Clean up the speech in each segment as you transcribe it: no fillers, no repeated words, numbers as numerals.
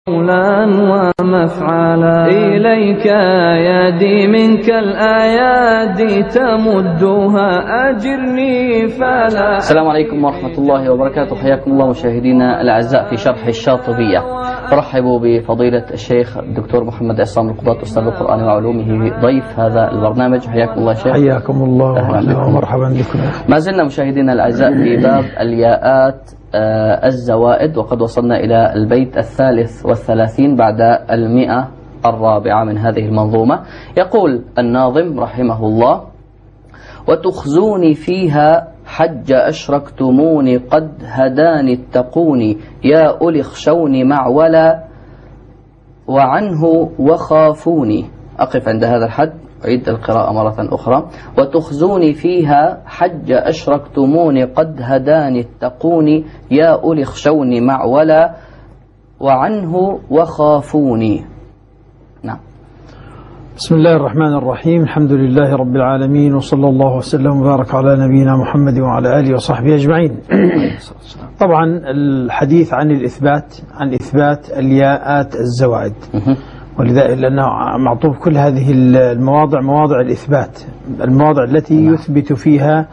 قولا ومفعلا إليك يدي منك الأيادي تمدها أجرني فلا. السلام عليكم ورحمة الله وبركاته. حياكم الله مشاهدينا الأعزاء في شرح الشاطبية. برحبوا بفضيلة الشيخ الدكتور محمد عصام القباط أستاذ القرآن وعلومه ضيف هذا البرنامج. حياكم الله شيخ. حياكم الله ومرحبا بكم. ما زلنا مشاهدينا الأعزاء في باب الياءات الزوائد، وقد وصلنا إلى البيت 33 بعد 104 من هذه المنظومة. يقول الناظم رحمه الله: وتخزوني فيها حج أشركتموني قد هداني اتقوني يا أولي اخشوني معولا وعنه وخافوني. أقف عند هذا الحد، أعيد القراءة مرة أخرى. وتخزوني فيها حج أشركتموني قد هداني اتقوني يا أولي اخشوني معولا وعنه وخافوني. نعم. بسم الله الرحمن الرحيم. الحمد لله رب العالمين، وصلى الله وسلم وبارك على نبينا محمد وعلى آله وصحبه أجمعين. طبعا الحديث عن الإثبات، عن إثبات الياءات الزوائد، ولذلك لأنه معطوف كل هذه المواضع مواضع الإثبات، المواضع التي يثبت فيها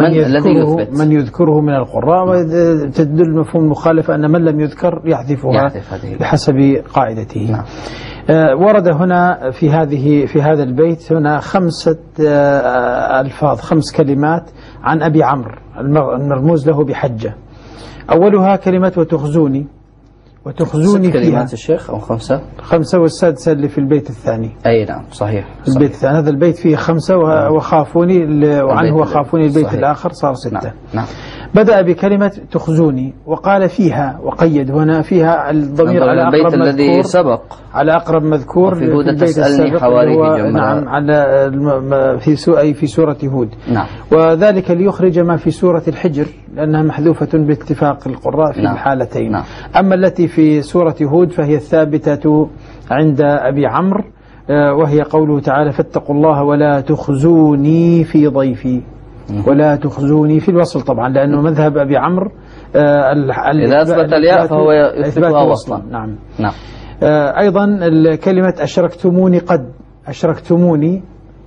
من يذكره من القراء، وتدل مفهوم المخالفة أن من لم يذكر يحذفها بحسب قاعدته. ورد هنا في هذا البيت هنا 5 ألفاظ، 5 كلمات عن أبي عمرو المرموز له بحجة. أولها كلمة وتخزوني. وتخزوني فيها كلمات الشيخ أو 5 والسادسة اللي في البيت الثاني. أي نعم صحيح. البيت الثاني، هذا البيت فيه 5 وخافوني وعنه وخافوني البيت صحيح. الآخر صار 6. نعم. بدأ بكلمة تخزوني وقال فيها، وقيد هنا فيها الضمير على أقرب البيت الذي سبق، على أقرب مذكور في هود تسألني حواري في نعم، على في سورة هود. نعم. وذلك ليخرج ما في سورة الحجر لأنها محذوفة باتفاق القراء في الحالتين. نعم. أما التي في سورة هود فهي الثابتة عند أبي عمرو، وهي قوله تعالى: فاتقوا الله ولا تخزوني في ضيفي. ولا تخزوني في الوصل طبعا، لأنه مذهب أبي عمرو إذا أثبت الياء فهو يثبتها وصلا. نعم. نعم. أيضا كلمة أشركتموني قد، أشركتموني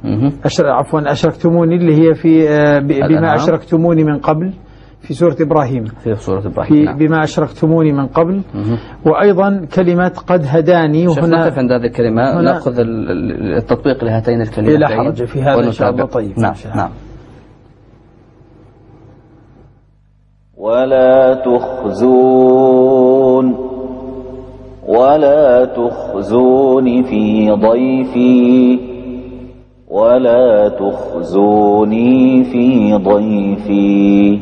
أشركتموني اللي هي في بما أشركتموني من قبل في سورة إبراهيم. في سورة إبراهيم. نعم. بما أشركتموني من قبل. وأيضا كلمة قد هداني. وهنا نقف عند هذه الكلمة، نأخذ التطبيق لهاتين الكلمتين. لا حرج في هذا إن شاء الله. طيب. نعم. نعم. ولا تخزون في ضيفي، ولا تخزوني في ضيفي،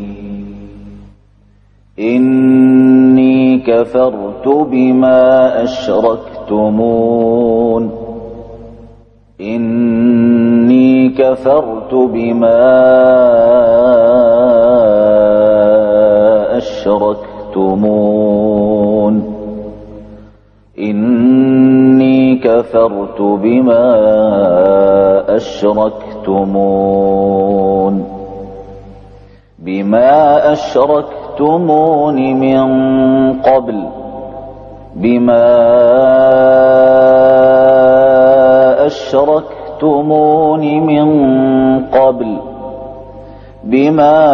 إني كفرت بما أشركتمون، إني كفرت بما أشركتمون، إني كفرت بما أشركتمون، بما أشركتمون من قبل، بما أشركتمون من قبل، بما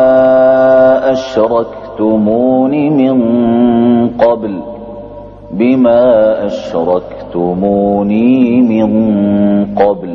أشركتمون من قبل، بما أشركتموني من قبل.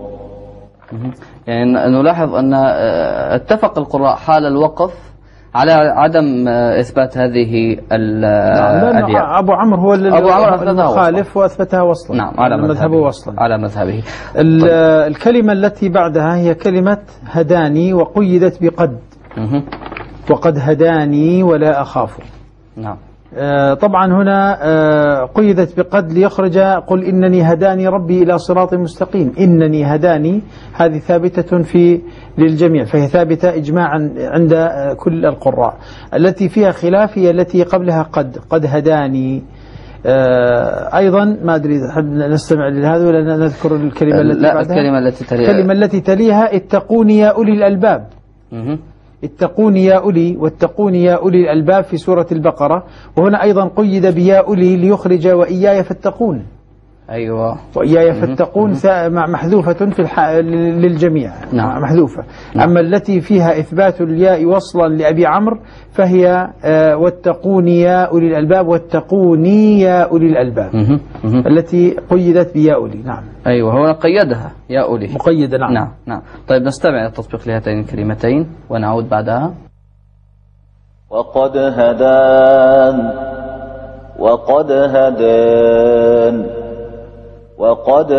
يعني نلاحظ أن اتفق القراء حال الوقف على عدم إثبات هذه الأدياء. أبو عمرو هو المخالف وأثبتها وصلا. نعم، على مذهبه وصلا، على مذهبه. الكلمة التي بعدها هي كلمة هداني، وقيدت بقد. وقد هداني ولا أخاف. نعم. طبعا هنا قيدت بقد ليخرج قل إنني هداني ربي إلى صراط مستقيم. إنني هداني هذه ثابتة للجميع، فهي ثابتة إجماعا عند كل القراء. التي فيها خلاف هي التي قبلها قد هداني. أيضا ما أدري نستمع لهذا ولا نذكر الكلمة التي بعدها؟ الكلمة التي تليها، الكلمة التي تليها اتقوني يا أولي الألباب. اتقون يا أولي واتقون يا أولي الألباب في سورة البقرة، وهنا أيضا قيد بيا أولي ليخرج وإياي فاتقون. أيوة، وإياي فاتقون محذوفة في للجميع. نعم. محذوفة. نعم. أما التي فيها إثبات الياء وصلا لأبي عمرو فهي واتقون يا أولي الألباب واتقوني يا أولي الألباب التي قيدت بيا أولي. نعم. أيوة، هنا قيدها يا أولي مقيدة. نعم. نعم نعم. طيب نستمع التطبيق لهاتين الكلمتين ونعود بعدها. وقد هدان وقد هدان وقد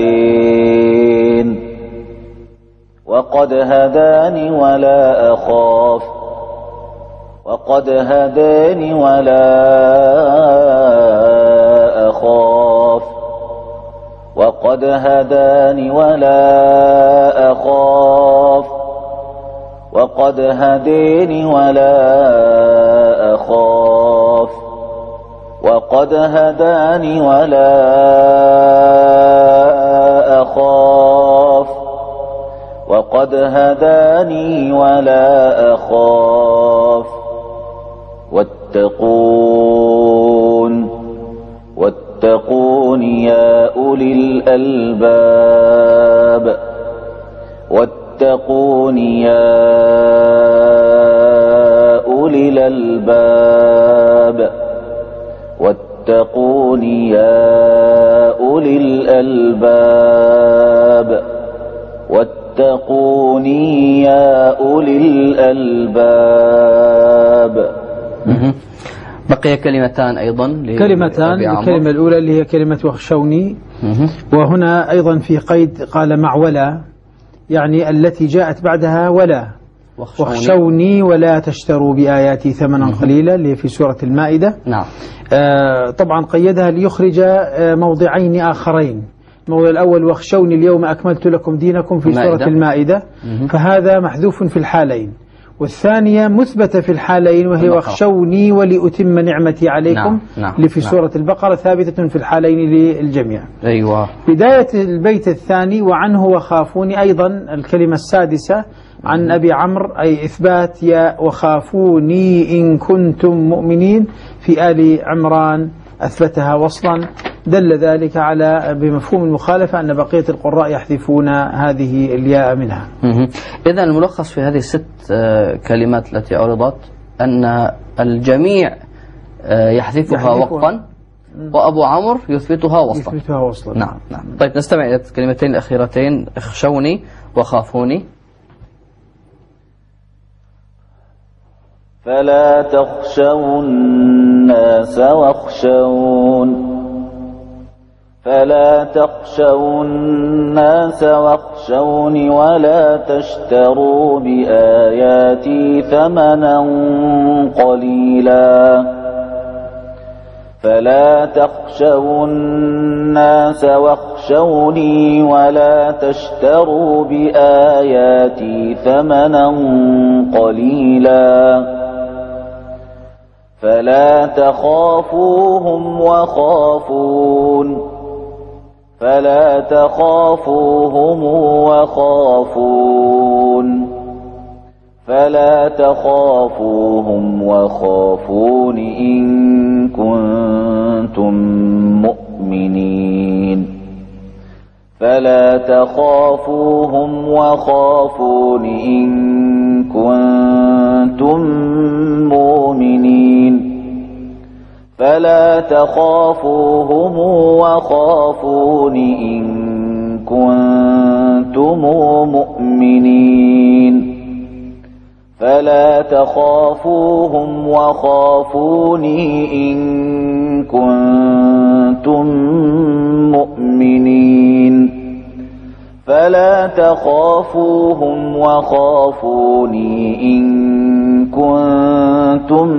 هدين وقد هداني ولا أخاف وقد هداني ولا أخاف وقد هداني ولا أخاف وقد هديني ولا أخاف وقد هداني ولا أخاف وقد هداني ولا أخاف واتقون يا أولي الألباب واتقون يا أولي الألباب واتقون يا أولي الألباب واتقون يا أولي الألباب. بقي كلمتان أيضا. الكلمة الأولى اللي هي كلمة واخشوني، وهنا أيضا في قيد قال مع ولا، يعني التي جاءت بعدها ولا واخشوني ولا تشتروا بآياتي ثمنا قليلا اللي في سورة المائدة. نعم. طبعا قيدها ليخرج موضعين آخرين. الموضع الأول واخشوني اليوم أكملت لكم دينكم في سورة المائدة، فهذا محذوف في الحالين، والثانية مثبتة في الحالين وهي واخشوني ولأتم نعمتي عليكم اللي في سورة البقرة ثابتة في الحالين للجميع. أيوة. بداية البيت الثاني وعنه وخافوني أيضا الكلمة السادسة عن أبي عمرو، أي إثبات يا وخافوني إن كنتم مؤمنين في آل عمران أثبتها وصلا، دل ذلك على بمفهوم المخالفة أن بقية القراء يحذفون هذه الياء منها. إذن الملخص في هذه الست كلمات التي عرضت أن الجميع يحذفها وقفا وأبو عمرو يثبتها وصلا. نعم نعم. طيب نستمع إلى الكلمتين الأخيرتين اخشوني وخافوني. فلا تخشوا الناس واخشوني ولا تشتروا بآياتي ثمنا قليلا. فلا تخشوا الناس واخشوني ولا تشتروا بآياتي ثمنا قليلا. فلا تخافوهم وخافون فلا تخافوهم وخافون إن كنتم مؤمنين. فلا تخافوهم وخافون إن كنتم مؤمنين. فلا تخافوهم وخافون إن كنتم مؤمنين. فلا تخافوهم وخافون إن كنتم مؤمنين. فلا تخافوهم وخافون إن كنتم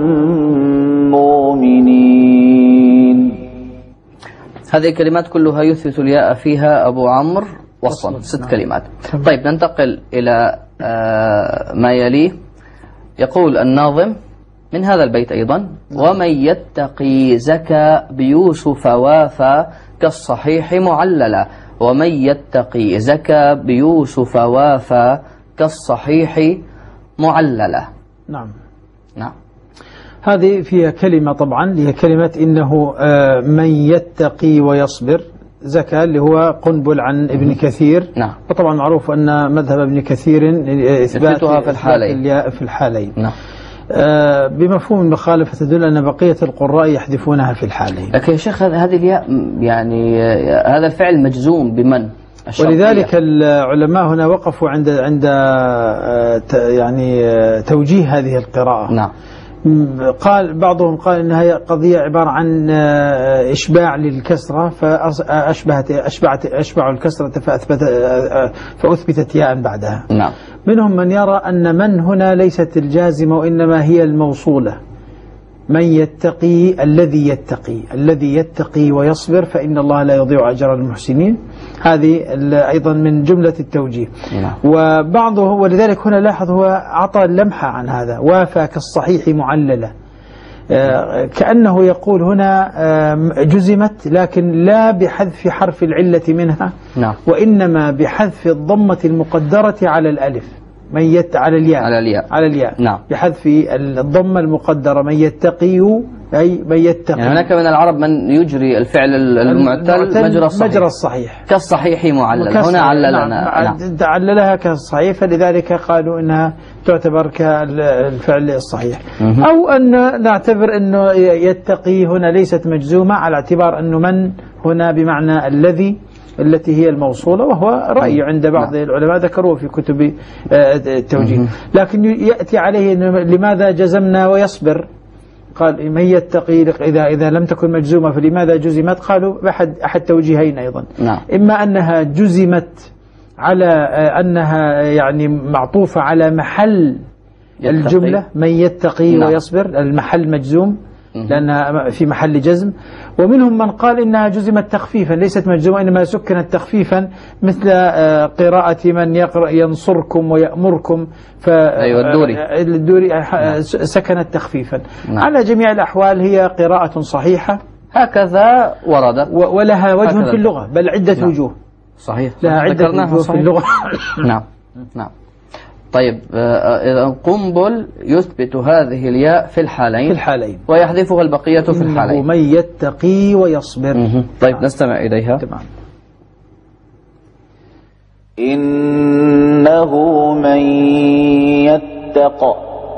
مؤمنين. هذه الكلمات كلها يثبت الياء فيها أبو عمرو وصلا، 6 كلمات. طيب ننتقل إلى ما يليه. يقول الناظم من هذا البيت أيضا: ومن يتقي زكى بيوسف وافى كالصحيح معللا. ومن يتقي زكى بيوسف وافى كالصحيح معللة. نعم. نعم. هذه فيها كلمة طبعا، هي كلمة إنه من يتقي ويصبر، زكاة اللي هو قنبل عن ابن كثير. نعم. وطبعا معروف أن مذهب ابن كثير إثباتها في الحالين. الياء في الحالين. نعم. بمفهوم المخالفة تدل أن بقية القراء يحذفونها في الحالين. لكن يا شيخ هذه الياء يعني هذا الفعل مجزوم بمن؟ ولذلك العلماء هنا وقفوا عند يعني توجيه هذه القراءة. نعم. قال بعضهم قال انها قضيه عباره عن اشباع للكسره، اشبع الكسره فاثبتت ياء بعدها. نعم. منهم من يرى ان من هنا ليست الجازمه وانما هي الموصوله، من يتقي الذي يتقي ويصبر فإن الله لا يضيع أجر المحسنين. هذه أيضا من جملة التوجيه. وبعضه ولذلك هنا لاحظ هو أعطى لمحة عن هذا، وافى كالصحيح معللة، كأنه يقول هنا جزمت لكن لا بحذف حرف العلة منها. نعم. وإنما بحذف الضمة المقدرة على الألف، على الياء. نعم. بحذف الضمة المقدرة، من يتقي أي من يتقي. يعني هناك من العرب من يجري الفعل المعتل مجرى الصحيح كالصحيح معلل. هنا عللنا. نعم. عللها كالصحيح، فلذلك قالوا إنها تعتبر كالفعل الصحيح. أو أن نعتبر أنه يتقي هنا ليست مجزومة، على اعتبار أنه من هنا بمعنى التي هي الموصولة، وهو رأي عند بعض العلماء ذكروه في كتب التوجيه. لكن يأتي عليه لماذا جزمنا ويصبر؟ قال من يتقي إذا لم تكن مجزومة فلماذا جزمت؟ قالوا أحد توجيهين أيضا. نعم. إما أنها جزمت على أنها يعني معطوفة على محل الجملة من يتقي. نعم. ويصبر، المحل مجزوم لأنها في محل جزم. ومنهم من قال إنها جزمت تخفيفا ليست مجزومة، إنما سكنت تخفيفا مثل قراءة من يقرأ ينصركم ويأمركم، الدوري سكنت تخفيفا. نعم. على جميع الأحوال هي قراءة صحيحة هكذا وردت، ولها وجه في اللغة، بل عدة. نعم. وجوه. صحيح. لها عدة وجوه في اللغة. نعم. نعم. طيب إذا قنبل يثبت هذه الياء في الحالين ويحذفها البقية في الحالين. من يتقي ويصبر. طيب نستمع إليها. تمام. إنه من يتق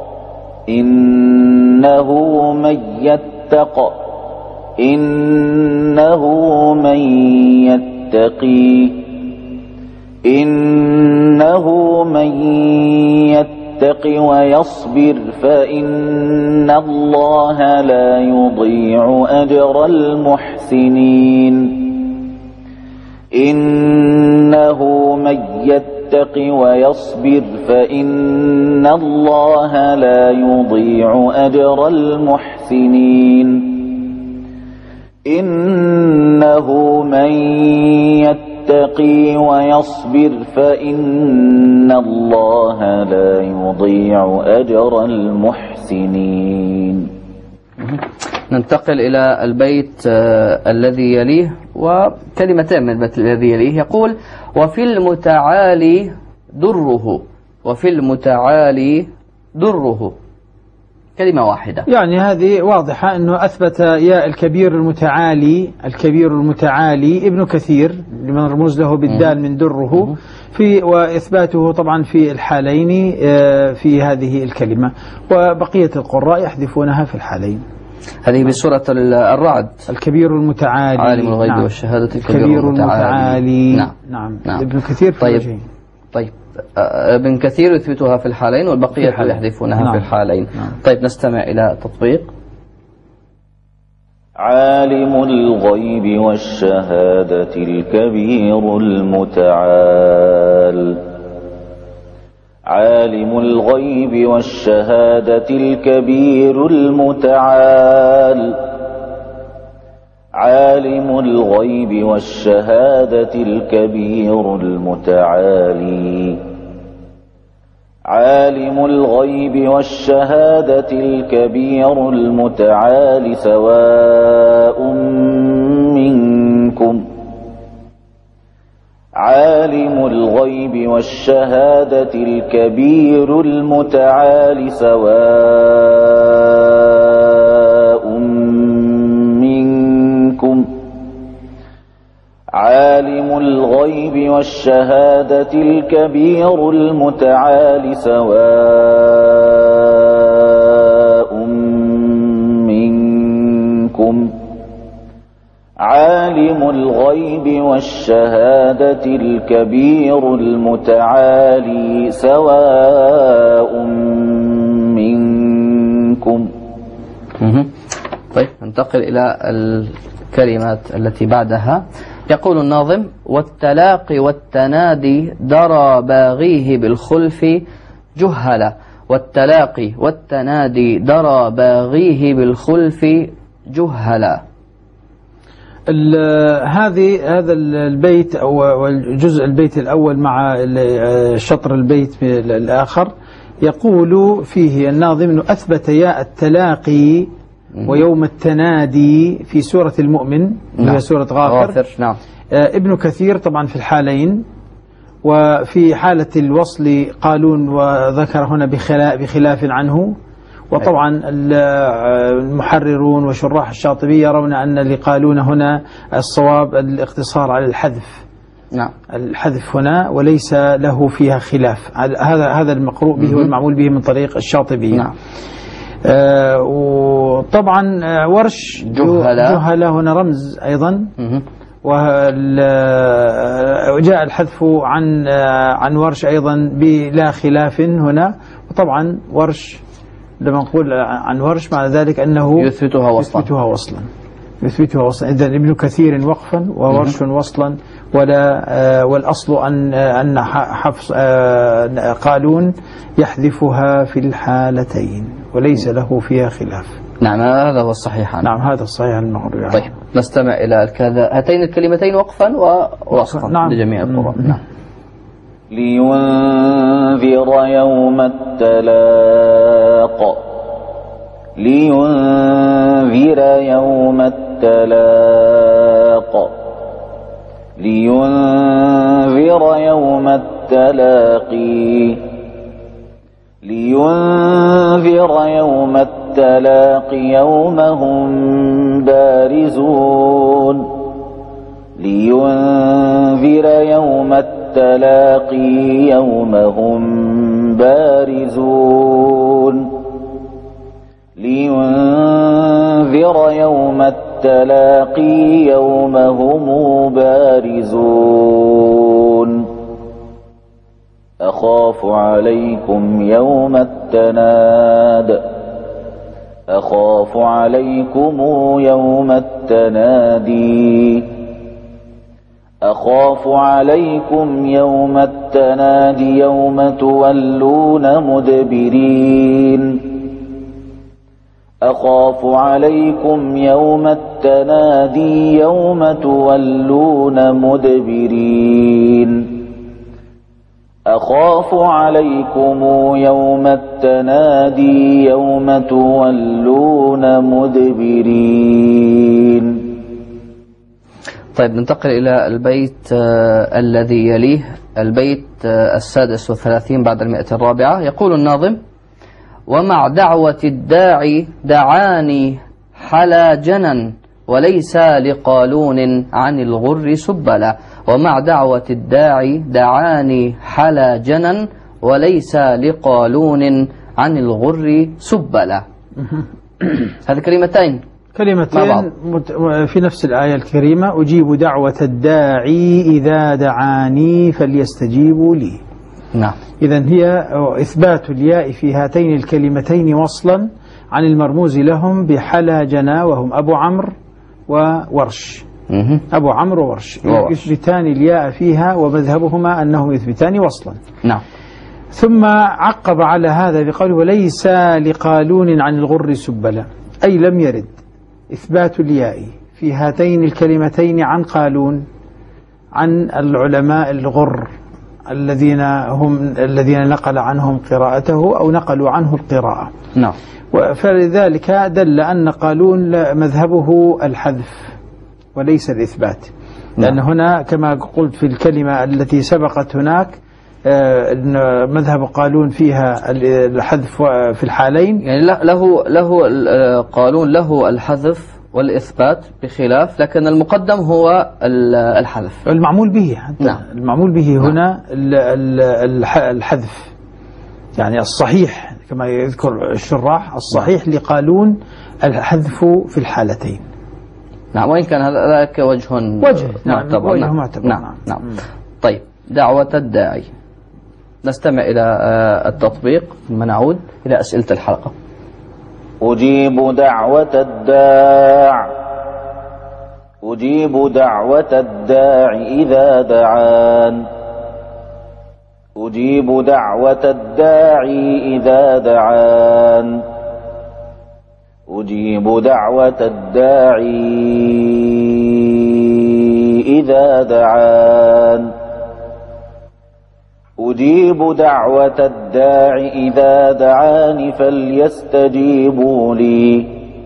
ويصبر فإن الله لا يضيع أجر المحسنين. إنه من يتق ويصبر فإن الله لا يضيع أجر المحسنين. إنه من يتقي ويصبر فإن الله لا يضيع أجر المحسنين. ننتقل إلى البيت الذي يليه، وكلمتين من البيت الذي يليه. يقول وفي المتعالي دره، كلمة واحدة. يعني هذه واضحة أنه أثبت يا الكبير المتعالي ابن كثير لمن رمز له بالدال من دره، وإثباته طبعا في الحالين في هذه الكلمة، وبقية القراء يحذفونها في الحالين. هذه بسورة الرعد. الكبير المتعالي عالم الغيب. نعم. والشهادة الكبير المتعالي. نعم. نعم. ابن كثير في طيب. طيب ابن كثير يثبتها في الحالين والبقية يحذفونها. نعم. في الحالين. نعم. طيب نستمع إلى تطبيق. عالم الغيب والشهادة الكبير المتعال. عالم الغيب والشهادة الكبير المتعال. عالم الغيب والشهادة الكبير المتعالي. عالم الغيب والشهادة الكبير المتعالي سواء منكم عالم الغيب والشهادة الكبير المتعال سواء منكم عالم الغيب والشهادة الكبير المتعال سواء منكم عالم الغيب والشهادة الكبير المتعالي سواء منكم. طيب ننتقل إلى الكلمات التي بعدها. يقول الناظم: والتلاقي والتنادي درى باغيه بالخلف جهلا. والتلاقي والتنادي درى باغيه بالخلف جهلا. هذا البيت أو الجزء البيت الأول مع شطر البيت الآخر يقول فيه الناظم أنه أثبت ياء التلاقي ويوم التنادي في سورة المؤمن وهي سورة غافر. نعم. ابن كثير طبعا في الحالين، وفي حالة الوصل قالون وذكر هنا بخلاف عنه. وطبعا المحررون وشراح الشاطبي يرون أن اللي قالون هنا الصواب الاقتصار على الحذف. نعم. الحذف هنا وليس له فيها خلاف. هذا المقروء به والمعمول به من طريق الشاطبي. نعم. وطبعا ورش جهلة هنا رمز أيضا. وجاء الحذف عن ورش أيضا بلا خلاف هنا. وطبعا ورش لما نقول عن ورش مع ذلك أنه يثبتها وصلا. إذا ابن كثير وقفا وورش وصلا، والأصل أن حفص قالون يحذفها في الحالتين وليس له فيها خلاف. نعم هذا هو الصحيح. نعم هذا الصحيح المغربي. طيب نستمع إلى هاتين الكلمتين وقفا ووصفا. نعم. لجميع القراء. نعم. لينذر يوم التلاق لينذر يوم التلاق لينذر يوم التلاقي لينذر يوم التلاق يوم هم بارزون لينذر يوم التلاقي يوم هم بارزون لينذر يوم التلاقي يوم هم بارزون أخاف عليكم يوم التناد أخاف عليكم يوم التنادي أخاف عليكم يوم التنادي يوم تولون مدبرين أخاف عليكم يوم التنادي يوم تولون مدبرين أخاف عليكم يوم التنادي يوم تولون مدبرين. طيب ننتقل إلى البيت الذي يليه، البيت 36 بعد 104. يقول الناظم: ومع دعوة الداعي دعاني حلا جنا وليس لقالون عن الغر سبلا. ومع دعوة الداعي دعاني حلا جنا وليس لقالون عن الغر سبلا. هذه كلمتين في نفس الآية الكريمة: أجيب دعوة الداعي إذا دعاني فليستجيبوا لي. نعم. إذن هي إثبات الياء في هاتين الكلمتين وصلا عن المرموز لهم بحلا جنا، وهم أبو عمرو وورش. أبو عمرو وورش يثبتان الياء فيها، ومذهبهما أنهم يثبتان وصلا. نعم. ثم عقب على هذا بقوله: وليس لقالون عن الغر سبلا، أي لم يرد إثبات الياء في هاتين الكلمتين عن قالون، عن العلماء الغر الذين نقل عنهم قراءته أو نقلوا عنه القراءة. نعم. فلذلك دل أن قالون مذهبه الحذف وليس الإثبات. لأن هنا كما قلت في الكلمة التي سبقت هناك إن مذهب قالون فيها الحذف في الحالين، يعني له قالون له الحذف والإثبات بخلاف، لكن المقدم هو الحذف المعمول به. نعم. المعمول به هنا الحذف، يعني الصحيح كما يذكر الشراح الصحيح لقالون الحذف في الحالتين. نعم، وإن كان هذاك وجه معتبر. نعم. معتبر. نعم. طيب، دعوة الداعي. نستمع إلى التطبيق ثم نعود إلى أسئلة الحلقة. أجيب دعوة الداع إذا دعان. أجيب دعوة الداعي إذا دعان. أجيب دعوة الداعي إذا دعان. أجيب دعوة الداع إذا دعاني فليستجيبوا لي.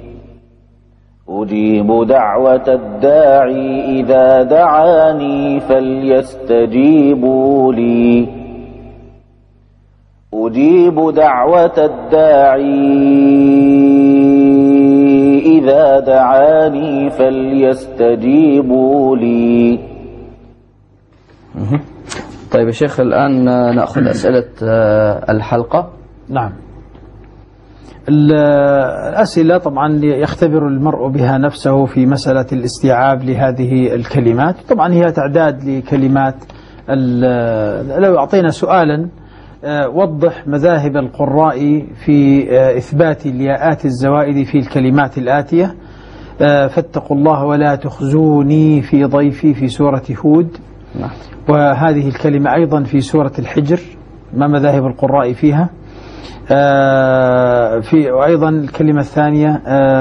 أجيب دعوة الداعي إذا دعاني فليستجيبوا لي. أجيب دعوة الداعي إذا دعاني فليستجيبوا لي. طيب يا شيخ، الآن نأخذ أسئلة الحلقة. نعم. الأسئلة طبعا يختبر المرء بها نفسه في مسألة الاستيعاب لهذه الكلمات. طبعا هي تعداد لكلمات. لو أعطينا سؤالا وضح مذاهب القراء في إثبات الياءات الزوائد في الكلمات الآتية: فاتقوا الله ولا تخزوني في ضيفي في سورة هود، وهذه الكلمة أيضا في سورة الحجر، ما مذاهب القراء فيها؟ وأيضا الكلمة الثانية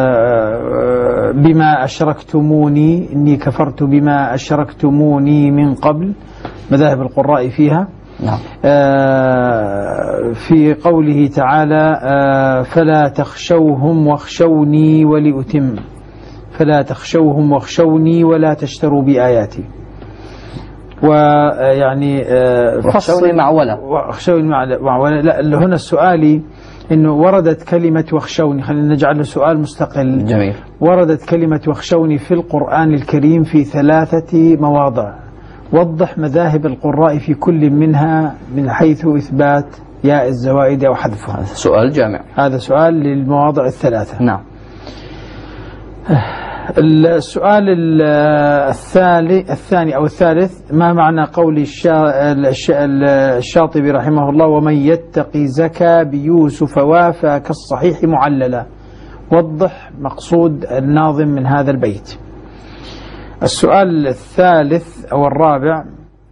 بما أشركتموني، إني كفرت بما أشركتموني من قبل، مذاهب القراء فيها. نعم. في قوله تعالى فلا تخشوهم واخشوني ولأتم، فلا تخشوهم واخشوني ولا تشتروا بآياتي. ويعني واخشوني مع ولا، واخشوني مع ولا. لا، هنا السؤال إنه وردت كلمة واخشوني، خلينا نجعله سؤال مستقل. جميل. وردت كلمة واخشوني في القرآن الكريم في 3 مواضع. وضح مذاهب القراء في كل منها من حيث إثبات ياء الزوائد أو حذفها. سؤال جامع. هذا سؤال للمواضع ال3. نعم. السؤال الثاني أو الثالث: ما معنى قول الشاطبي رحمه الله: ومن يتقي زكى بيوسف وافى كالصحيح معللا؟ وضح مقصود الناظم من هذا البيت. السؤال الثالث أو الرابع: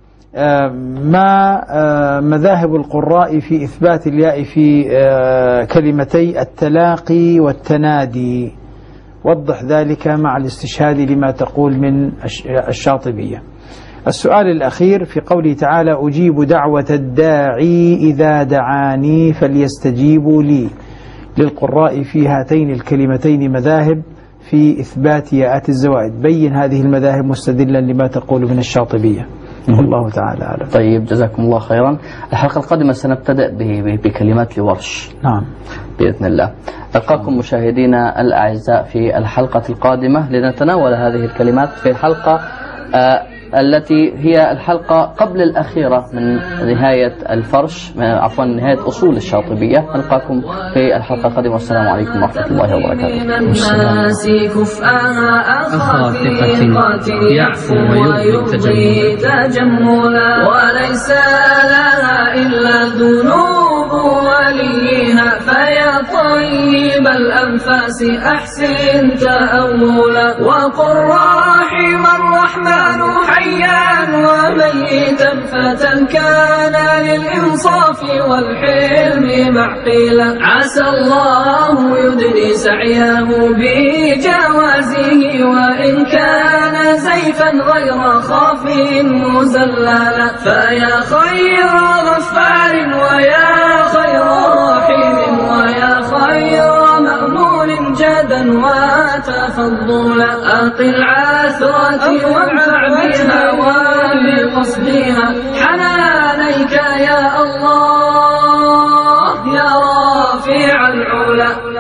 ما مذاهب القراء في إثبات الياء في كلمتي التلاقي والتنادي؟ وضح ذلك مع الاستشهاد لما تقول من الشاطبية. السؤال الأخير في قوله تعالى: أجيب دعوة الداعي إذا دعاني فليستجيبوا لي. للقراء في هاتين الكلمتين مذاهب في إثبات ياءات الزوائد. بين هذه المذاهب مستدلا لما تقول من الشاطبية. والله تعالى أعلم. طيب، جزاكم الله خيرا. الحلقة القادمة سنبتدأ بكلمات لورش. نعم، بإذن الله. ألقاكم مشاهدينا الأعزاء في الحلقة القادمة لنتناول هذه الكلمات في الحلقة التي هي الحلقة قبل الأخيرة من نهاية الفرش، عفوا نهاية أصول الشاطبية. نلقاكم في الحلقة القادمة، والسلام عليكم ورحمة الله وبركاته. الناس كفءها أخا ثقة يعفو ويبغي تجملا، وليس لها إلا ذنوب وليها، فيا طيب الأنفاس أحسن تأولا، وقل رحم الرحمن حيا وميتا، فتى كان للإنصاف والحلم معقلا، عسى الله يدني سعيه بجوازه، وإن كان زيفا غير خاف مزللا، فيا خير غفار ويا خير رحيم ويا خير مأمون جادا وتفضلا. أقل عثرة وانفع بها ولقصدها حنانيك يا الله يا رافع العلا.